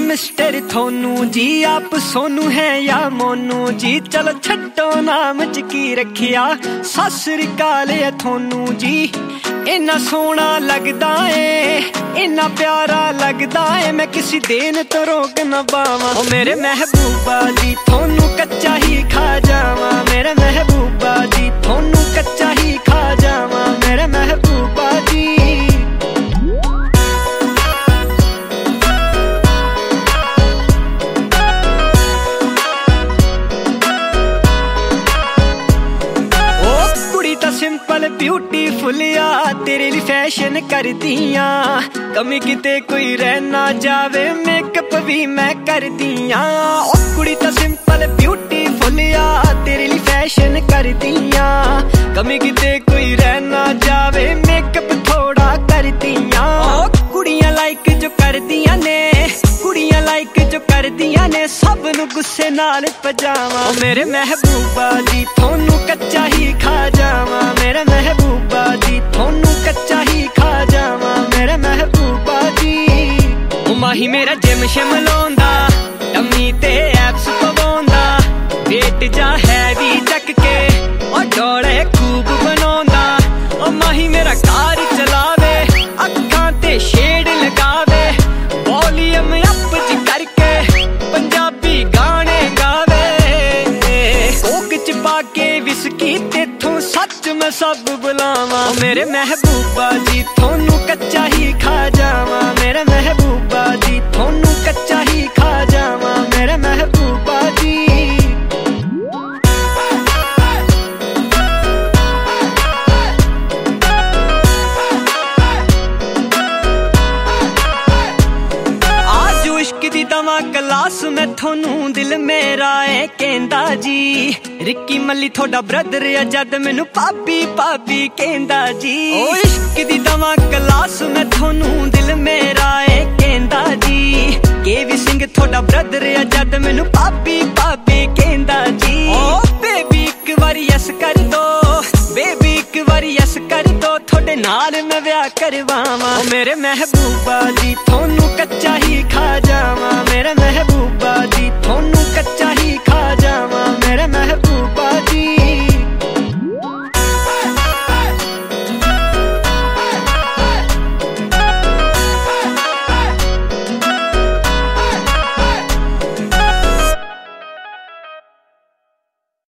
Mister थोनू जी, आप सोनू है या मोनू जी। चलो छड्डो नाम च की रखिया, सत श्री अकाल है थोनू जी। इन्ना सोहना लगदा है, इन्ना प्यारा लगदा है, मैं किसी देन तो रोक न पावां। ओ मेरे महबूबा जी थोनू कच्चा ही खा जावां, मेरे महबूबा जी थोनू कच्चा ही खा जावां, मेरे महबूबा जी। सिंपल ब्यूटीफुल या तेरे लिए फैशन कर दिया, कमी किते कोई रह ना जावे, मेकअप भी मैं कर दिया। ओ कुड़ी तो सिंपल ब्यूटीफुल या तेरे लिए फैशन कर दिया, कमी किते कोई रह ना जावे, मेकअप थोड़ा कर दिया। ओ कुड़ियां लाइक जो कर दिया ने, कुड़ियां लाइक जो कर दिया ने, सब नू गुस्से नाल पजावा। मेरे महबूबा जी थोनू कच्चा ही खा जावा, मेरे महबूबा जी थोनू कच्चा ही खा जावा, मेरे महबूबा जी। ओ माही मेरा जिम शिम लाउंदा, टम्मी ते एब्स पवाउंदा, वेट जा हैवी चक के और डोले खूब बनाउंदा। ओ माही मेरा कार चलावे, अखां ते शेड लगावे, वॉल्यूम अप च करके पंजाबी गाने गावे। कोक च पाके विस्की तेथों सच मैं सब बुलावा। मेरे महबूबा जी थोनू कच्चा ही खा जावा, मेरे महबूबा जी थोनू कच्चा ही खा जावा, मेरे महबूबा जी। दवा क्लास में थोनू दिल मेरा है कहंदा जी, रिक्की मल्ली थोड़ा ब्रदर है जद मैनू भाभी भाभी कहंदा जी। ओ इश्क दी दवा क्लास में थोनू दिल मेरा है कहंदा जी, केवी सिंह थोड़ा ब्रदर है जद मैनू भाभी भाभी कहंदा जी। ओ बेबी एक बारी यस कर दो, बेबी एक बारी यस कर दो, थोड़े नाल मैं ब्याह करवावां। मेरे महबूबा जी थोनू कच्चा ही खा जावां, मेरे महबूबा जी